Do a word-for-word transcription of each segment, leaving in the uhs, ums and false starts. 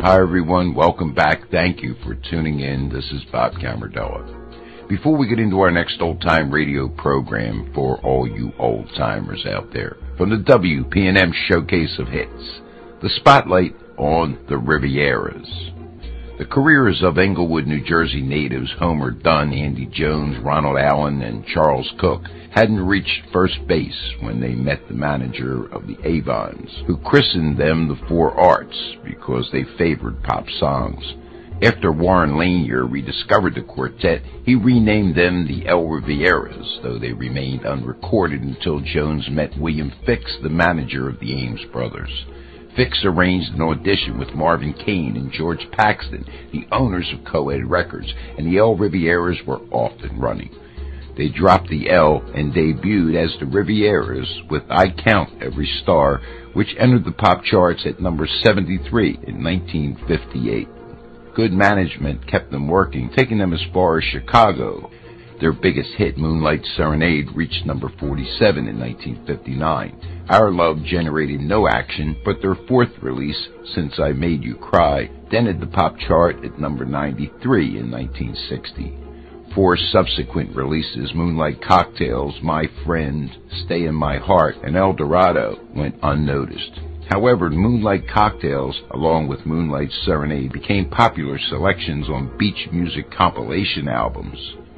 Hi, everyone. Welcome back. Thank you for tuning in. This is Bob Camardella. Before we get into our next old-time radio program for all you old-timers out there, from the W P N M Showcase of Hits, the spotlight on the Rivieras. The careers of Englewood, New Jersey natives Homer Dunn, Andy Jones, Ronald Allen, and Charles Cook hadn't reached first base when they met the manager of the Avons, who christened them the Four Arts because they favored pop songs. After Warren Lanier rediscovered the quartet, he renamed them the El Rivieras, though they remained unrecorded until Jones met William Fix, the manager of the Ames brothers. Fix arranged an audition with Marvin Kane and George Paxton, the owners of Coed Records, and the El Rivieras were off and running. They dropped the L and debuted as the Rivieras with I Count Every Star, which entered the pop charts at number seventy-three in nineteen fifty-eight. Good management kept them working, taking them as far as Chicago. Their biggest hit, Moonlight Serenade, reached number forty-seven in nineteen fifty-nine. Our Love generated no action, but their fourth release, Since I Made You Cry, dented the pop chart at number ninety-three in nineteen sixty. Four subsequent releases, Moonlight Cocktails, My Friend, Stay in My Heart, and El Dorado, went unnoticed. However, Moonlight Cocktails, along with Moonlight Serenade, became popular selections on beach music compilation albums.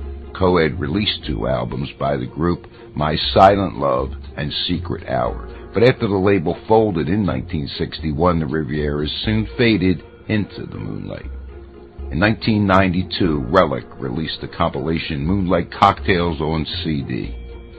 Coed released two albums by the group, My Silent Love and Secret Hour. But after the label folded in nineteen sixty-one, the Rivieras soon faded into the moonlight. In nineteen ninety-two, Relic released the compilation Moonlight Cocktails on C D.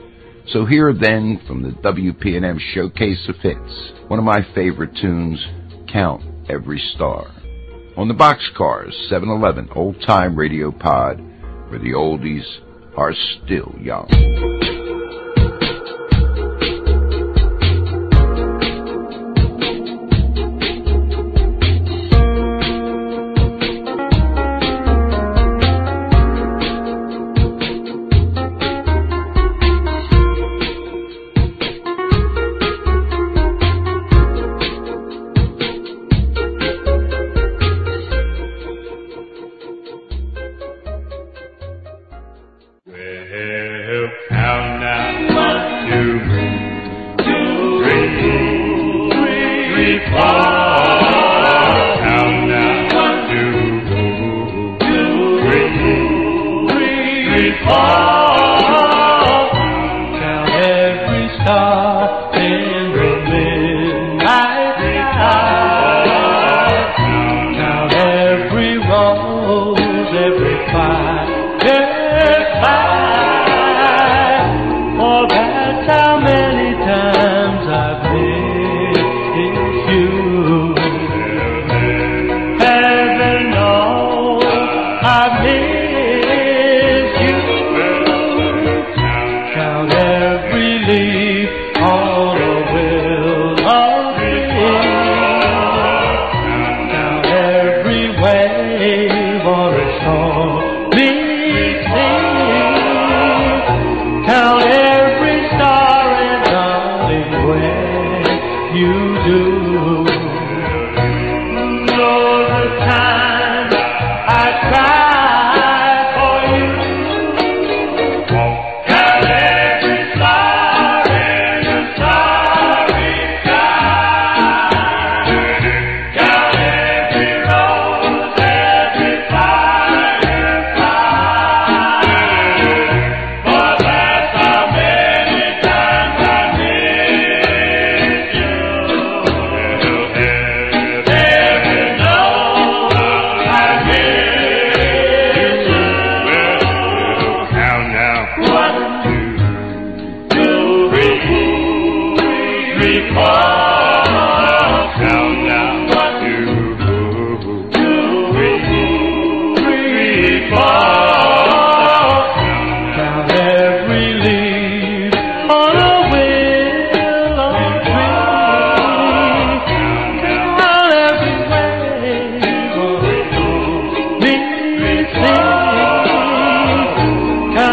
So here then, from the W P N M Showcase of Hits, one of my favorite tunes, Count Every Star. On the Boxcars seven eleven Old Time Radio Pod, where the oldies are still young.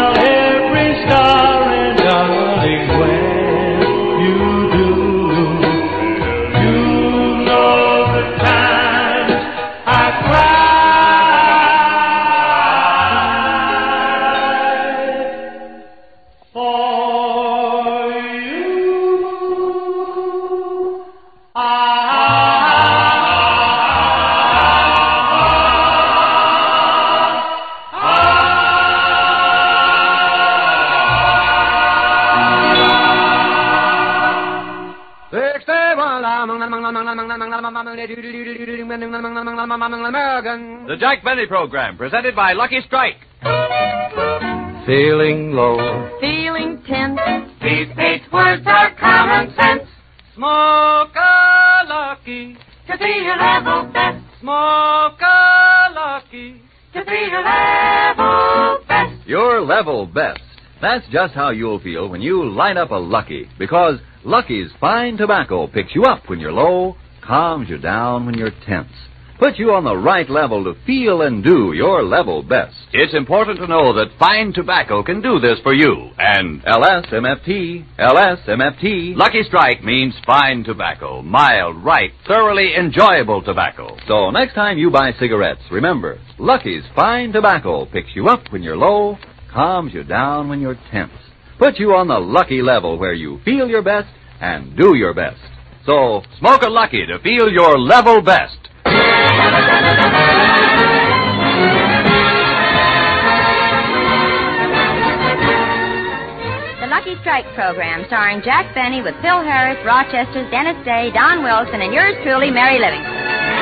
Darling, when you do The Jack Benny Program, presented by Lucky Strike. Feeling low. Feeling tense. These eight words are common sense. Smoke a Lucky. To be your level best. Smoke a Lucky. To be your level best. Your level best. That's just how you'll feel when you light up a Lucky, because Lucky's fine tobacco picks you up when you're low, calms you down when you're tense, puts you on the right level to feel and do your level best. It's important to know that fine tobacco can do this for you. And L S M F T, L S M F T. Lucky Strike means fine tobacco, mild, right, thoroughly enjoyable tobacco. So next time you buy cigarettes, remember, Lucky's fine tobacco picks you up when you're low, calms you down when you're tense, puts you on the Lucky level where you feel your best and do your best. So smoke a Lucky to feel your level best. The Lucky Strike program, starring Jack Benny with Phil Harris, Rochester's Dennis Day, Don Wilson, and yours truly, Mary Livingston.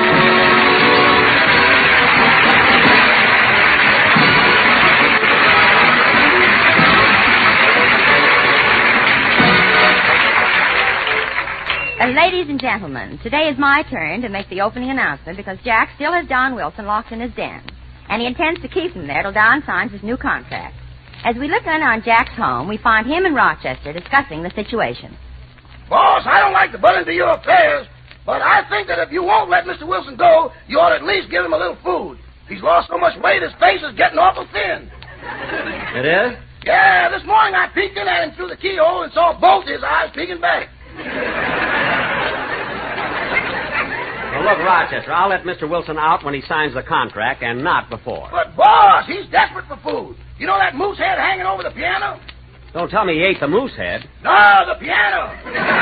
Uh, ladies and gentlemen, today is my turn to make the opening announcement because Jack still has Don Wilson locked in his den, and he intends to keep him there till Don signs his new contract. As we look in on Jack's home, we find him and Rochester discussing the situation. Boss, I don't like to butt into your affairs, but I think that if you won't let Mister Wilson go, you ought to at least give him a little food. He's lost so much weight, his face is getting awful thin. It is? Yeah, this morning I peeked in at him through the keyhole and saw both his eyes peeking back. Well, look, Rochester, I'll let Mister Wilson out when he signs the contract and not before. But, boss, he's desperate for food. You know that moose head hanging over the piano? Don't tell me he ate the moose head. No, the piano.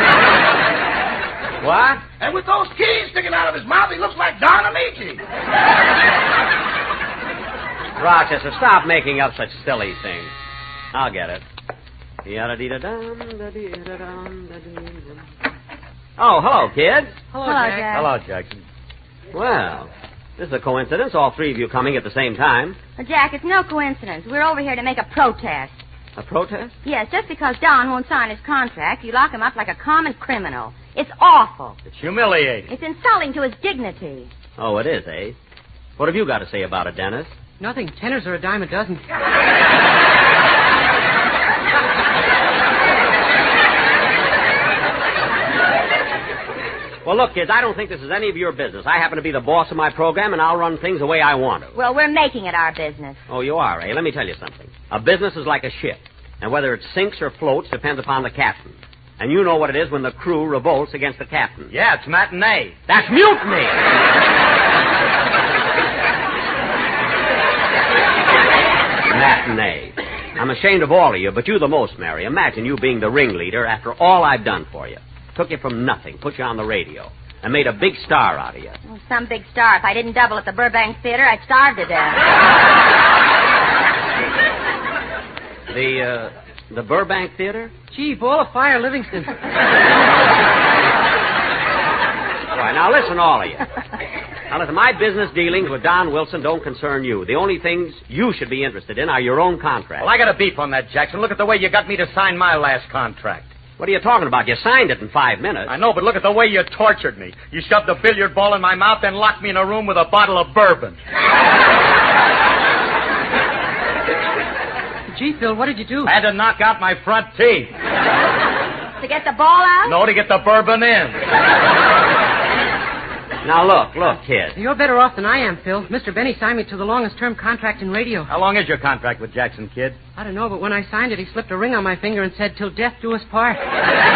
What? And with those keys sticking out of his mouth, he looks like Don Amici. Rochester, stop making up such silly things. I'll get it. Oh, hello, kids. Hello, Jack. Jack. Hello, Jackson. Well, this is a coincidence, all three of you coming at the same time. Well, Jack, it's no coincidence. We're over here to make a protest. A protest? Yes, just because Don won't sign his contract, you lock him up like a common criminal. It's awful. It's humiliating. It's insulting to his dignity. Oh, it is, eh? What have you got to say about it, Dennis? Nothing. Tenors are a dime a dozen. Well, look, kids, I don't think this is any of your business. I happen to be the boss of my program, and I'll run things the way I want to. Well, we're making it our business. Oh, you are, eh? Let me tell you something. A business is like a ship, and whether it sinks or floats depends upon the captain. And you know what it is when the crew revolts against the captain. Yeah, it's matinee. That's mutiny! Matinee. I'm ashamed of all of you, but you the most, Mary. Imagine you being the ringleader after all I've done for you. Took you from nothing, put you on the radio, and made a big star out of you. Well, some big star. If I didn't double at the Burbank Theater, I'd starve to death. The, uh, the Burbank Theater? Gee, ball of fire, Livingston. All right, now listen, all of you. Now listen, my business dealings with Don Wilson don't concern you. The only things you should be interested in are your own contracts. Well, I got a beef on that, Jackson. Look at the way you got me to sign my last contract. What are you talking about? You signed it in five minutes. I know, but look at the way you tortured me. You shoved a billiard ball in my mouth, then locked me in a room with a bottle of bourbon. Gee, Phil, what did you do? I had to knock out my front teeth. To get the ball out? No, to get the bourbon in. Now, look, look, kid. You're better off than I am, Phil. Mister Benny signed me to the longest-term contract in radio. How long is your contract with Jackson, kid? I don't know, but when I signed it, he slipped a ring on my finger and said, "Till death do us part." Oh,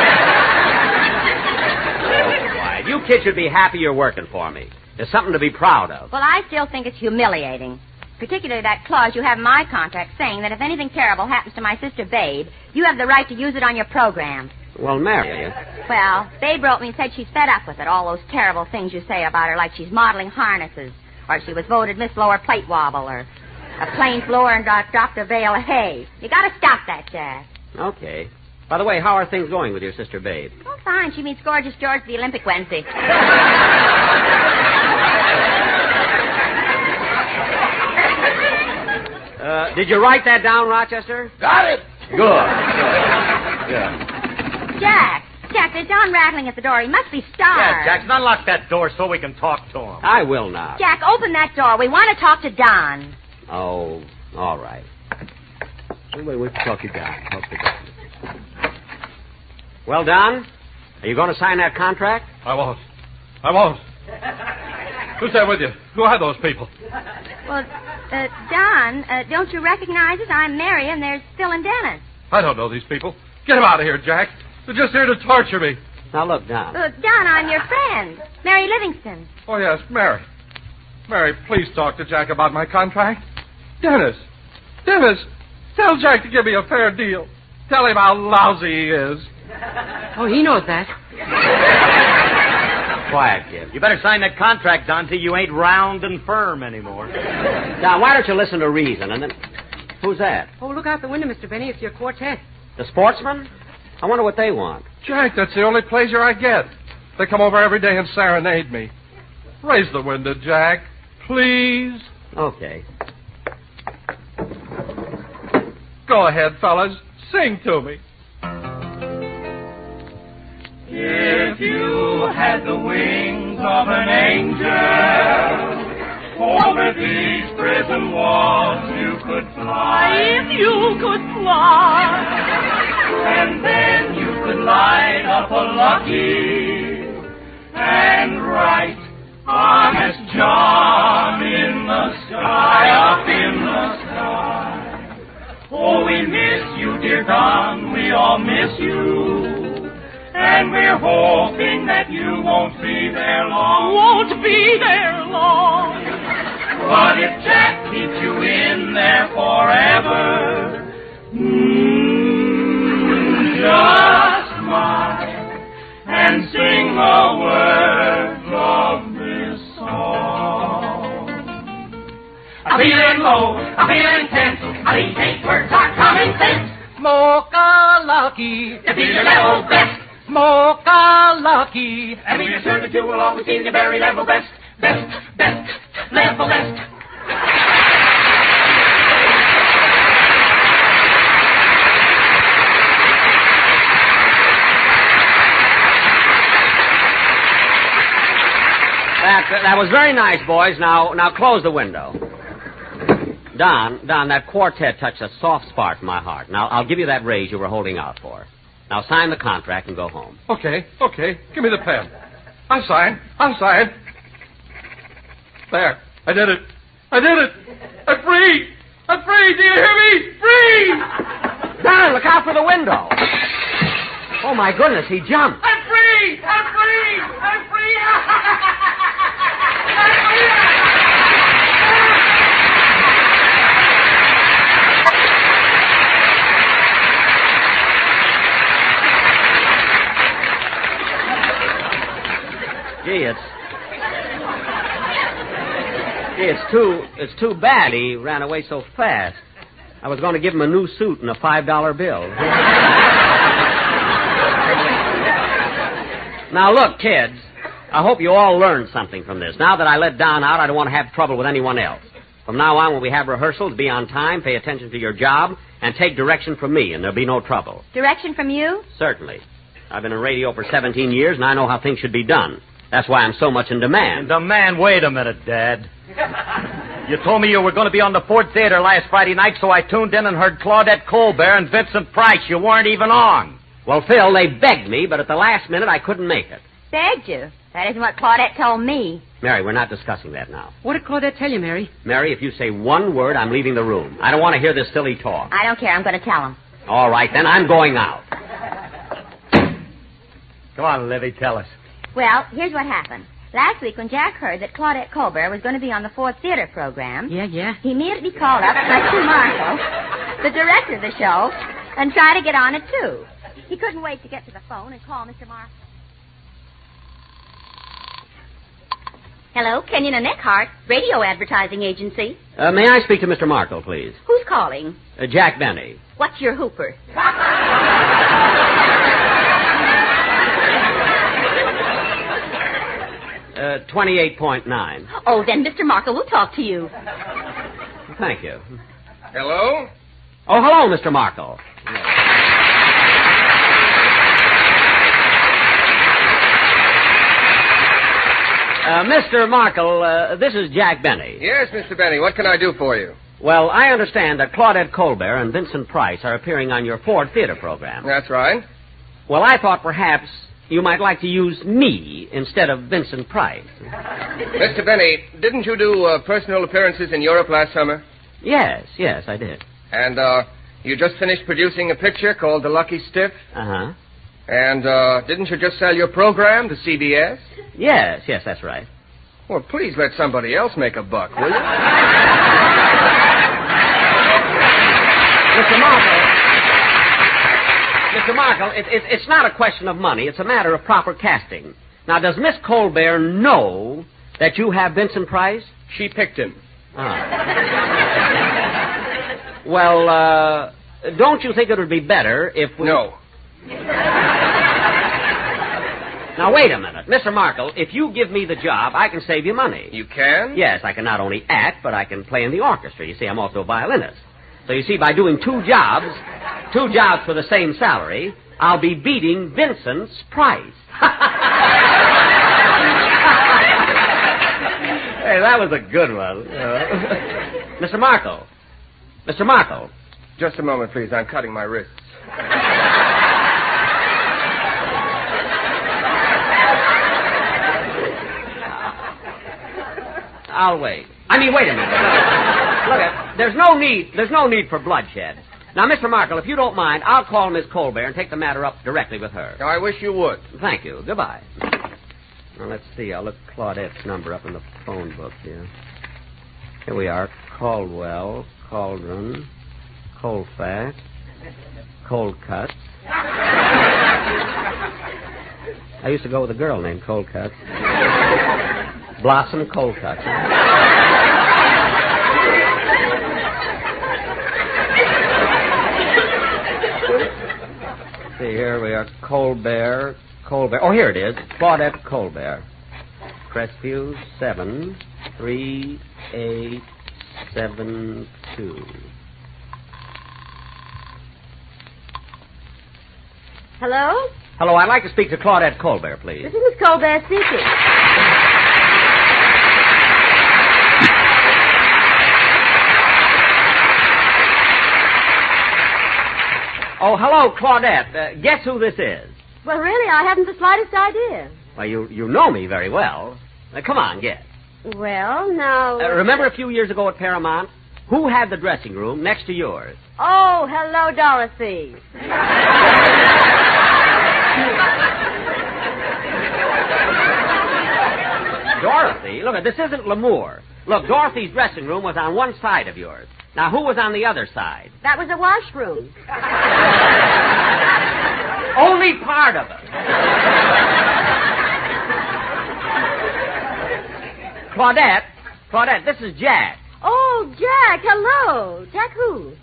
quiet. You kids should be happy you're working for me. There's something to be proud of. Well, I still think it's humiliating. Particularly that clause you have in my contract saying that if anything terrible happens to my sister Babe, you have the right to use it on your program. Well, Mary. Well, Babe wrote me and said she's fed up with it, all those terrible things you say about her, like she's modeling harnesses, or she was voted Miss Lower Plate Wobble, or a plain floor and Doctor Vale of Hay. You gotta stop that, Jack. Okay. By the way, how are things going with your sister Babe? Oh, fine. She meets Gorgeous George at the Olympic Wednesday. Uh, did you write that down, Rochester? Got it. Good. Good. Good. Jack. Jack, there's Don rattling at the door. He must be starved. Yeah, Jackson, unlock that door so we can talk to him. I will not. Jack, open that door. We want to talk to Don. Oh, all right. Wait, wait, talk to Don. Talk to Don. Well, Don, are you going to sign that contract? I won't. I won't. Who's there with you? Who are those people? Well, uh, Don, uh, don't you recognize us? I'm Mary, and there's Phil and Dennis. I don't know these people. Get them out of here, Jack. They're just here to torture me. Now, look, Don. Look, Don, I'm your friend, Mary Livingston. Oh, yes, Mary. Mary, please talk to Jack about my contract. Dennis. Dennis, tell Jack to give me a fair deal. Tell him how lousy he is. Oh, he knows that. Quiet, kid. You better sign that contract, Don, till you ain't round and firm anymore. Now, why don't you listen to reason and then... Who's that? Oh, look out the window, Mister Benny. It's your quartet. The sportsmen? I wonder what they want. Jack, that's the only pleasure I get. They come over every day and serenade me. Raise the window, Jack. Please. Okay. Go ahead, fellas. Sing to me. If you had the wings of an angel, over these prison walls you could fly. If you could fly. And then you could light up a lucky and write Honest John in the sky, up in the sky. Oh, we miss you, dear Don, we all miss you. And we're hoping that you won't be there long. Won't be there long. But if Jack keeps you in there forever, mm, just smile and sing the words of this song. I'm feeling low, I'm feeling tense, these eight words are common sense. Mocha Lucky, To be your level best. Mocha Lucky. And we assure that you will always be the very level best, best, best, level best. That, that was very nice, boys. Now, now close the window. Don, Don, that quartet touched a soft spot in my heart. Now, I'll give you that raise you were holding out for. Now, sign the contract and go home. Okay, okay. Give me the pen. I'll sign. I'll sign. There. I did it. I did it. I'm free. I'm free. Do you hear me? Free! Don, look out for the window. Oh, my goodness, he jumped. I'm free! I'm free! I'm free! I'm free! Gee, it's... Gee, it's too... It's too bad he ran away so fast. I was going to give him a new suit and a five dollar bill. Now, look, kids. I hope you all learned something from this. Now that I let Don out, I don't want to have trouble with anyone else. From now on, when we have rehearsals, be on time, pay attention to your job, and take direction from me, and there'll be no trouble. Direction from you? Certainly. I've been in radio for seventeen years, and I know how things should be done. That's why I'm so much in demand. In demand? Wait a minute, Dad. You told me you were going to be on the Ford Theater last Friday night, so I tuned in and heard Claudette Colbert and Vincent Price. You weren't even on. Well, Phil, they begged me, but at the last minute I couldn't make it. Begged you? That isn't what Claudette told me. Mary, we're not discussing that now. What did Claudette tell you, Mary? Mary, if you say one word, I'm leaving the room. I don't want to hear this silly talk. I don't care. I'm going to tell him. All right, then I'm going out. Come on, Livy, tell us. Well, here's what happened. Last week, when Jack heard that Claudette Colbert was going to be on the Ford Theater program... Yeah, yeah. He immediately called up Lexi Marshall, the director of the show, and tried to get on it, too. He couldn't wait to get to the phone and call Mister Marshall. Hello, Kenyon and Eckhart, radio advertising agency. Uh, may I speak to Mister Markle, please? Who's calling? Uh, Jack Benny. What's your hooper? Uh, twenty-eight point nine. Oh, then Mister Markle will talk to you. Thank you. Hello? Oh, hello, Mister Markle. Uh, Mister Markle, uh, this is Jack Benny. Yes, Mister Benny. What can I do for you? Well, I understand that Claudette Colbert and Vincent Price are appearing on your Ford Theater program. That's right. Well, I thought perhaps you might like to use me instead of Vincent Price. Mister Benny, didn't you do uh, personal appearances in Europe last summer? Yes, yes, I did. And uh, you just finished producing a picture called The Lucky Stiff? Uh-huh. And uh, didn't you just sell your program to C B S? Yes, yes, that's right. Well, please let somebody else make a buck, will you? Mister Markle, Mister Markle, it, it, it's not a question of money. It's a matter of proper casting. Now, does Miss Colbert know that you have Vincent Price? She picked him. Ah. Well, uh, don't you think it would be better if we... No. Now, wait a minute. Mister Markle, if you give me the job, I can save you money. You can? Yes, I can not only act, but I can play in the orchestra. You see, I'm also a violinist. So, you see, by doing two jobs, two jobs for the same salary, I'll be beating Vincent's price. Hey, that was a good one. Uh, Mister Markle. Mister Markle. Just a moment, please. I'm cutting my wrists. I'll wait. I mean, wait a minute. Look, uh, there's no need. There's no need for bloodshed. Now, Mister Markle, if you don't mind, I'll call Miss Colbert and take the matter up directly with her. I wish you would. Thank you. Goodbye. Now, let's see. I'll look Claudette's number up in the phone book here. Here we are. Caldwell, Cauldron, Colfax, Coldcut. I used to go with a girl named Coldcut. Blossom Coldcut. See, here we are. Colbert, Colbert. Oh, here it is. Claudette Colbert. Crestview seven three eight seven two. Hello? Hello, I'd like to speak to Claudette Colbert, please. This is Miss Colbert speaking. Oh, hello, Claudette. Uh, guess who this is? Well, really, I haven't the slightest idea. Well, you you know me very well. Uh, come on, guess. Well, now... Uh, remember a few years ago at Paramount? Who had the dressing room next to yours? Oh, hello, Dorothy. Dorothy? Look, this isn't L'Amour. Look, Dorothy's dressing room was on one side of yours. Now, who was on the other side? That was a washroom. Only part of it. Claudette, Claudette, this is Jack. Oh, Jack, hello. Jack who?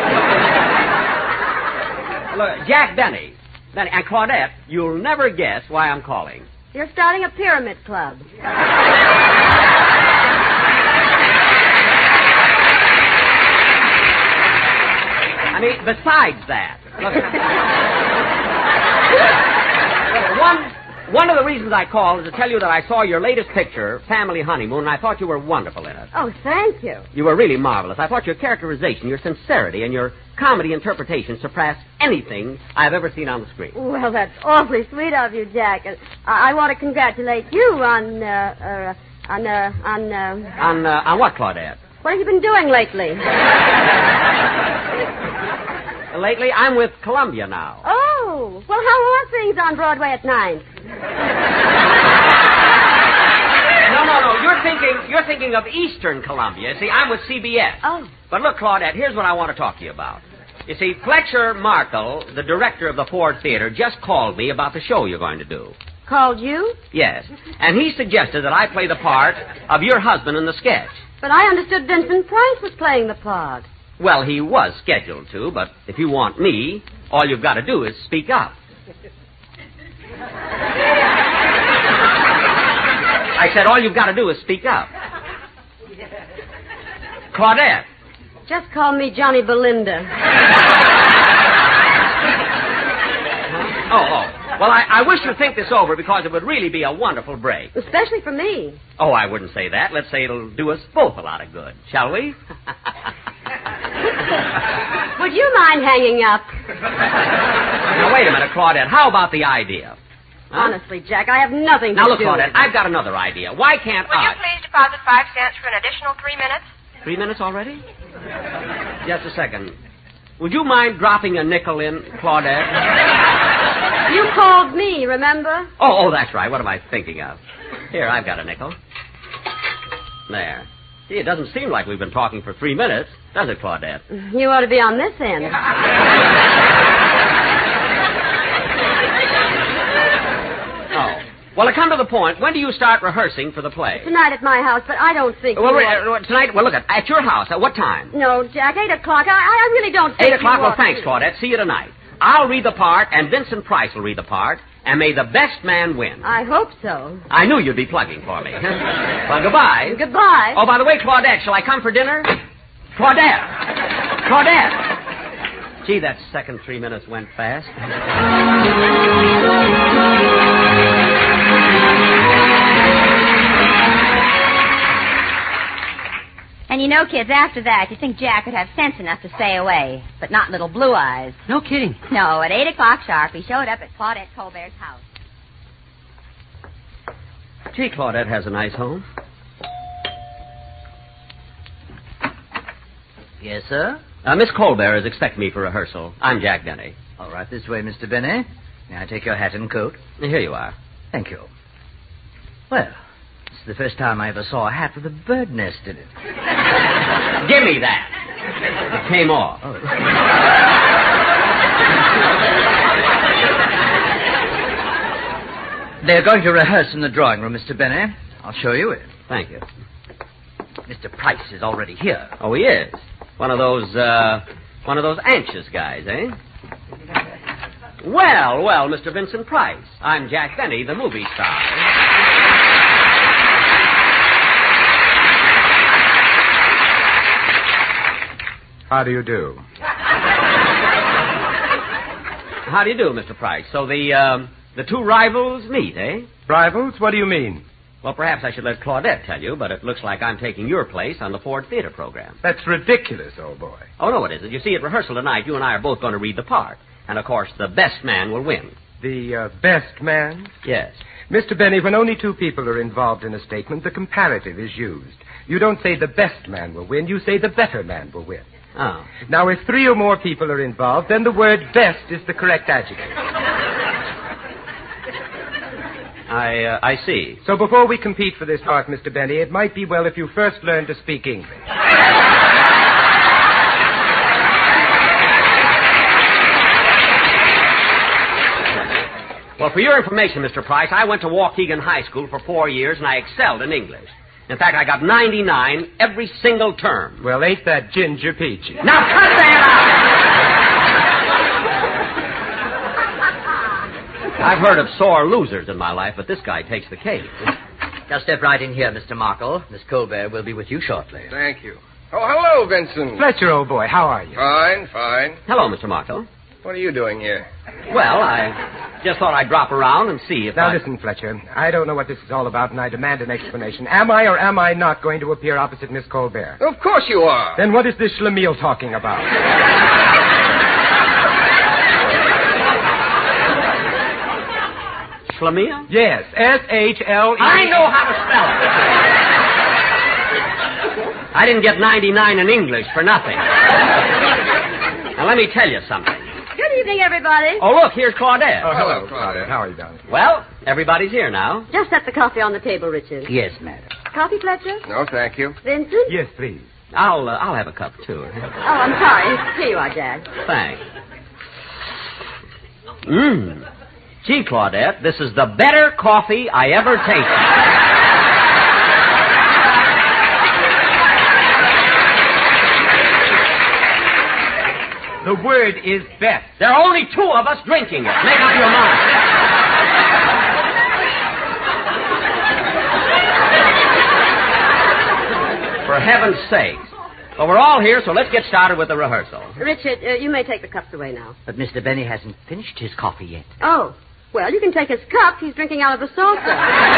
Look, Jack Benny. Benny. And Claudette, you'll never guess why I'm calling. You're starting a pyramid club. I mean, besides that, look, look, one, one of the reasons I called is to tell you that I saw your latest picture, Family Honeymoon, and I thought you were wonderful in it. Oh, thank you. You were really marvelous. I thought your characterization, your sincerity, and your comedy interpretation surpassed anything I've ever seen on the screen. Well, that's awfully sweet of you, Jack. And I, I want to congratulate you on, uh, uh, on, uh, on, uh... On, uh, on what, Claudette? What have you been doing lately? Lately, I'm with Columbia now. Oh, well, how are things on Broadway at night? No, no, no. You're thinking, you're thinking of Eastern Columbia. See, I'm with C B S. Oh. But look, Claudette, here's what I want to talk to you about. You see, Fletcher Markle, the director of the Ford Theater, just called me about the show you're going to do. Called you? Yes. And he suggested that I play the part of your husband in the sketch. But I understood Vincent Price was playing the part. Well, he was scheduled to, but if you want me, all you've got to do is speak up. I I said all you've got to do is speak up. Claudette. Just call me Johnny Belinda. Oh, oh. Well, I, I wish you'd think this over because it would really be a wonderful break. Especially for me. Oh, I wouldn't say that. Let's say it'll do us both a lot of good. Shall we? Would you mind hanging up? Now, wait a minute, Claudette. How about the idea? Huh? Honestly, Jack, I have nothing to now, look, do Claudette, with I've got another idea. Why can't Will I... you please deposit five cents for an additional three minutes? Three minutes already? Just a second. Would you mind dropping a nickel in, Claudette? You called me, remember? Oh, oh, that's right. What am I thinking of? Here, I've got a nickel. There. See, it doesn't seem like we've been talking for three minutes, does it, Claudette? You ought to be on this end. Oh. Well, to come to the point, when do you start rehearsing for the play? Tonight at my house, but I don't think Well, you wait, ought- uh, tonight, well, look, at, at your house. At what time? No, Jack, eight o'clock. I, I really don't think Eight o'clock? you Well, ought thanks, to. Claudette. See you tonight. I'll read the part, and Vincent Price will read the part, and may the best man win. I hope so. I knew you'd be plugging for me. Well, goodbye. Goodbye. Oh, by the way, Claudette, shall I come for dinner? Claudette! Claudette! Gee, that second three minutes went fast. And you know, kids, after that, you think Jack would have sense enough to stay away, but not little Blue Eyes. No kidding. No, at eight o'clock sharp, he showed up at Claudette Colbert's house. Gee, Claudette has a nice home. Yes, sir? Uh, Miss Colbert is expecting me for rehearsal. I'm Jack Denny. All right, this way, Mister Benny. May I take your hat and coat? Here you are. Thank you. Well, it's the first time I ever saw a hat with a bird nest in it. Give me that. It came off. Oh. They're going to rehearse in the drawing room, Mister Benny. I'll show you in. Thank you. Mister Price is already here. Oh, he is? One of those, uh, one of those anxious guys, eh? Well, well, Mister Vincent Price. I'm Jack Benny, the movie star. How do you do? How do you do, Mister Price? So the, um, the two rivals meet, eh? Rivals? What do you mean? Well, perhaps I should let Claudette tell you, but it looks like I'm taking your place on the Ford Theater program. That's ridiculous, old boy. Oh, no, it isn't. You see, at rehearsal tonight, you and I are both going to read the part. And, of course, the best man will win. The uh, best man? Yes. Mister Benny, when only two people are involved in a statement, the comparative is used. You don't say the best man will win, you say the better man will win. Oh. Now, if three or more people are involved, then the word best is the correct adjective. I, uh, I see. So before we compete for this part, Mister Benny, it might be well if you first learn to speak English. Well, for your information, Mister Price, I went to Waukegan High School for four years, and I excelled in English. In fact, I got ninety-nine every single term. Well, ain't that ginger peachy? Now, cut that out! I've heard of sore losers in my life, but this guy takes the cake. Just step right in here, Mister Markle. Miss Colbert will be with you shortly. Thank you. Oh, hello, Vincent. Fletcher, old boy, how are you? Fine, fine. Hello, Mister Markle. What are you doing here? Well, I just thought I'd drop around and see if Now, I... listen, Fletcher. I don't know what this is all about, and I demand an explanation. Am I or am I not going to appear opposite Miss Colbert? Of course you are. Then what is this schlemiel talking about? Schlemiel? Yes, S H L E... I know how to spell it. I didn't get ninety-nine in English for nothing. Now, let me tell you something. Good evening, everybody. Oh, look, here's Claudette. Oh, hello, Claudette. How are you, darling? Well, everybody's here now. Just set the coffee on the table, Richard. Yes, madam. Coffee, Fletcher? No, thank you. Vincent? Yes, please. I'll, uh, I'll have a cup, too. Oh, I'm sorry. Here you are, Jack. Thanks. Mmm. Gee, Claudette, this is the better coffee I ever tasted. The word is best. There are only two of us drinking it. Make up your mind. for heaven's sake. Well, we're all here, so let's get started with the rehearsal. Richard, uh, you may take the cups away now. But Mister Benny hasn't finished his coffee yet. Oh, well, you can take his cup. He's drinking out of the saucer.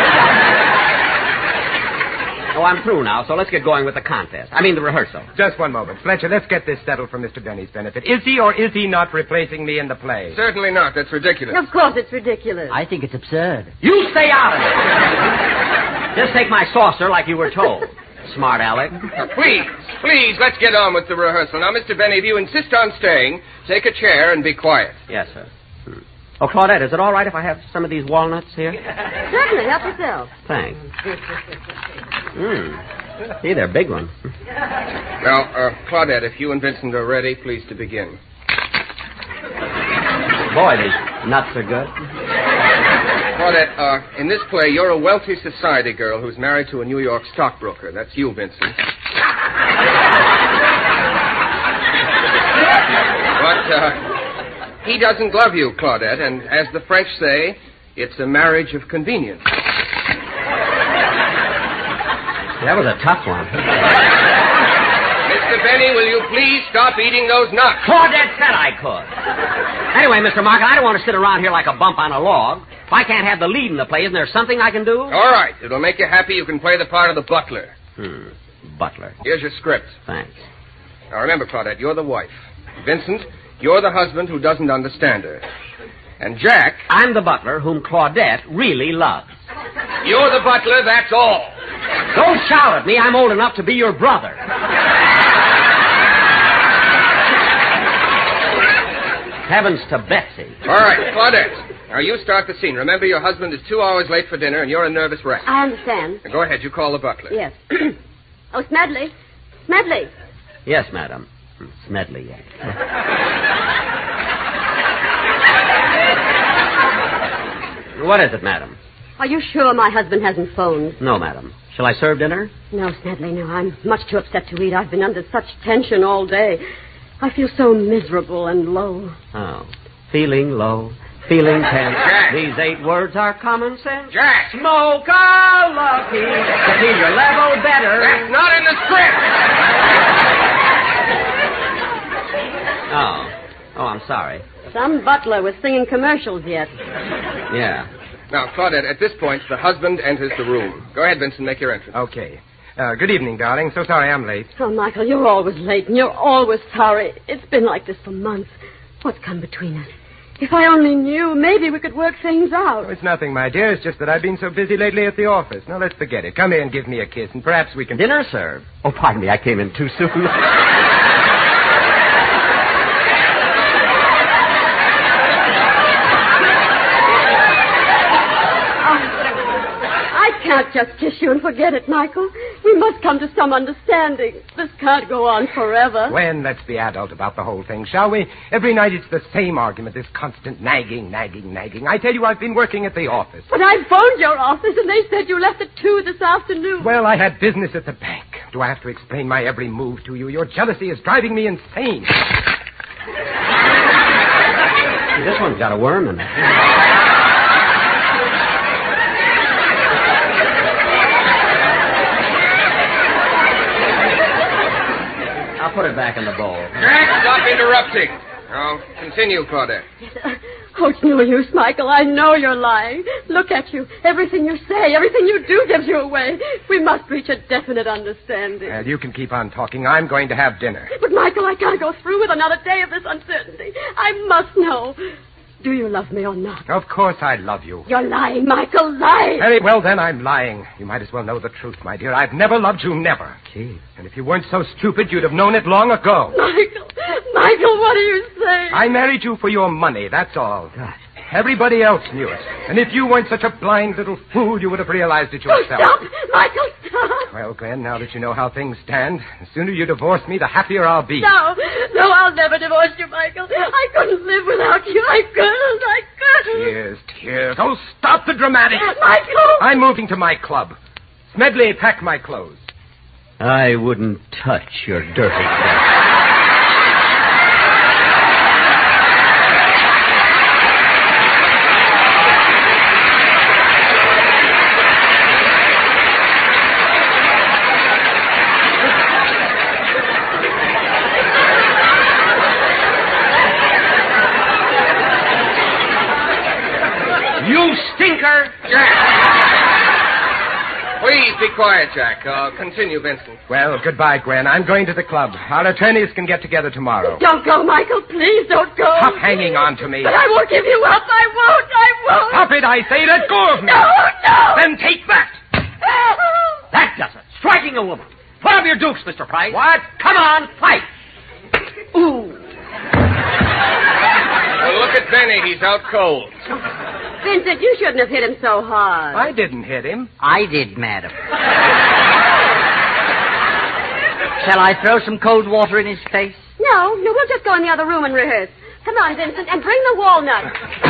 Oh, I'm through now, so let's get going with the contest. I mean the rehearsal. Just one moment. Fletcher, let's get this settled for Mister Benny's benefit. Is he or is he not replacing me in the play? Certainly not. That's ridiculous. Of course it's ridiculous. I think it's absurd. You stay out of it. Just take my saucer like you were told. Smart Alec. Please, please, let's get on with the rehearsal. Now, Mister Benny, if you insist on staying, take a chair and be quiet. Yes, sir. Hmm. Oh, Claudette, is it all right if I have some of these walnuts here? Certainly, help yourself. Thanks. Mmm. See, they're big ones. Now, uh, Claudette, if you and Vincent are ready, please to begin. Boy, these nuts are good. Claudette, uh, in this play, you're a wealthy society girl who's married to a New York stockbroker. That's you, Vincent. But, uh, he doesn't love you, Claudette, and as the French say, it's a marriage of convenience. That was a tough one. Mister Benny, will you please stop eating those nuts? Claudette said I could. Anyway, Mister Market, I don't want to sit around here like a bump on a log. If I can't have the lead in the play, isn't there something I can do? All right. It'll make you happy. You can play the part of the butler. Hmm. Butler. Here's your script. Thanks. Now, remember, Claudette, you're the wife. Vincent, you're the husband who doesn't understand her. And Jack... I'm the butler whom Claudette really loves. You're the butler, that's all. Don't shout at me. I'm old enough to be your brother. Heavens to Betsy. All right, Claudette. Now, you start the scene. Remember, your husband is two hours late for dinner, and you're a nervous wreck. I understand. Now, go ahead. You call the butler. Yes. Oh, Smedley. Smedley. Yes, madam. Smedley, yes. What is it, madam? Are you sure my husband hasn't phoned? No, madam. Shall I serve dinner? No, Smedley, no. I'm much too upset to eat. I've been under such tension all day. I feel so miserable and low. Oh. Feeling low. Feeling tense. Jack. These eight words are common sense. Jack. Smoke a lucky to keep your level better. That's not in the script. Oh. Oh, I'm sorry. Some butler was singing commercials yet. Yeah. Now, Claudette, at this point, the husband enters the room. Go ahead, Vincent, make your entrance. Okay. Uh, good evening, darling. So sorry I'm late. Oh, Michael, you're always late, and you're always sorry. It's been like this for months. What's come between us? If I only knew, maybe we could work things out. Oh, it's nothing, my dear. It's just that I've been so busy lately at the office. Now, let's forget it. Come here and give me a kiss, and perhaps we can... Dinner served. Oh, pardon me. I came in too soon. I can't just kiss you and forget it, Michael. We must come to some understanding. This can't go on forever. When, let's be adult about the whole thing, shall we? Every night it's the same argument, this constant nagging, nagging, nagging. I tell you, I've been working at the office. But I phoned your office, and they said you left at two this afternoon. Well, I had business at the bank. Do I have to explain my every move to you? Your jealousy is driving me insane. This one's got a worm in it. I'll put it back in the bowl. Jack, stop interrupting. Now, continue, Claudette. Oh, it's no use, Michael. I know you're lying. Look at you. Everything you say, everything you do gives you away. We must reach a definite understanding. Well, you can keep on talking. I'm going to have dinner. But, Michael, I can't go through with another day of this uncertainty. I must know. Do you love me or not? Of course I love you. You're lying, Michael. Lying. Very well, then, I'm lying. You might as well know the truth, my dear. I've never loved you, never. Gee. And if you weren't so stupid, you'd have known it long ago. Michael, Michael, what are you saying? I married you for your money, that's all. God. Everybody else knew it. And if you weren't such a blind little fool, you would have realized it Oh, yourself. stop! Michael, stop! Well, Glenn, now that you know how things stand, the sooner you divorce me, the happier I'll be. No, no, I'll never divorce you, Michael. I couldn't live without you. I couldn't, I couldn't. Tears, tears. Oh, stop the dramatics. Michael! I'm moving to my club. Smedley, pack my clothes. I wouldn't touch your dirty clothes. You stinker! Please be quiet, Jack. Uh, continue, Vincent. Well, goodbye, Gwen. I'm going to the club. Our attorneys can get together tomorrow. Don't go, Michael. Please don't go. Stop hanging on to me. But I won't give you up. I won't. I won't. Stop it, I say. Let go of me. No, no. Then take that. That does it. Striking a woman. Put up your dukes, Mister Price. What? Come on, fight. Ooh. Well, look at Benny. He's out cold. Vincent, you shouldn't have hit him so hard. I didn't hit him. I did, madam. Shall I throw some cold water in his face? No, no, we'll just go in the other room and rehearse. Come on, Vincent, and bring the walnut.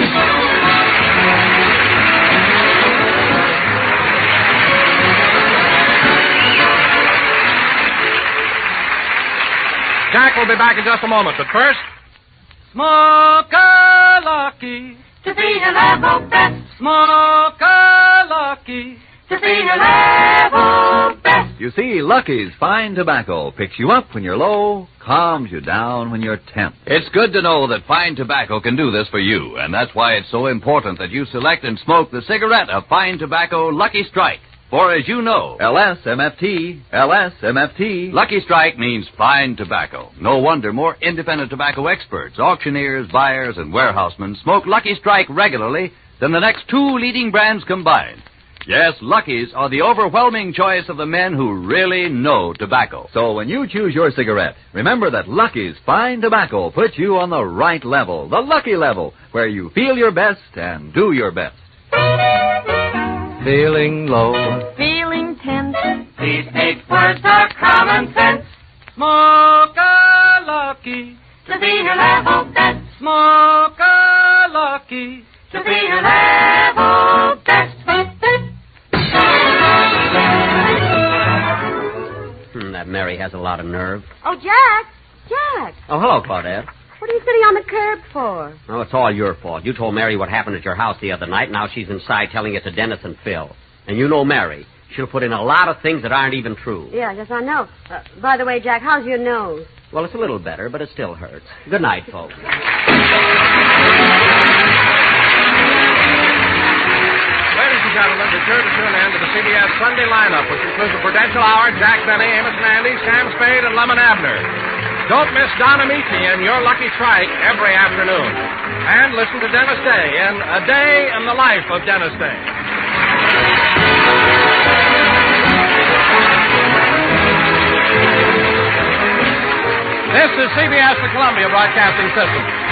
Jack will be back in just a moment, but first... Smoke a lucky. To be a level best. Smoke a lucky. To be a level best. You see, Lucky's fine tobacco picks you up when you're low, calms you down when you're tense. It's good to know that fine tobacco can do this for you, and that's why it's so important that you select and smoke the cigarette of fine tobacco Lucky Strike. For as you know, L S M F T, L S M F T. Lucky Strike means fine tobacco. No wonder more independent tobacco experts, auctioneers, buyers, and warehousemen smoke Lucky Strike regularly than the next two leading brands combined. Yes, Lucky's are the overwhelming choice of the men who really know tobacco. So when you choose your cigarette, remember that Lucky's fine tobacco puts you on the right level, the Lucky level, where you feel your best and do your best. Feeling low. Feeling tense. These eight words are common sense. Smoke a lucky. To be a level best. Smoke a lucky. To be a level best. Hmm, that Mary has a lot of nerve. Oh, Jack. Jack. Oh, hello, Claudette. What are you sitting on the curb for? Oh, it's all your fault. You told Mary what happened at your house the other night. Now she's inside telling it to Dennis and Phil. And you know Mary. She'll put in a lot of things that aren't even true. Yeah, yes, I know. Uh, by the way, Jack, how's your nose? Well, it's a little better, but it still hurts. Good night, folks. Ladies and gentlemen, be sure to tune in to the C B S Sunday lineup, which includes the Prudential Hour, Jack Benny, Amos and Andy, Sam Spade, and Lemon Abner. Don't miss Don Amici in Your Lucky Strike every afternoon. And listen to Dennis Day in A Day in the Life of Dennis Day. This is C B S, the Columbia Broadcasting System.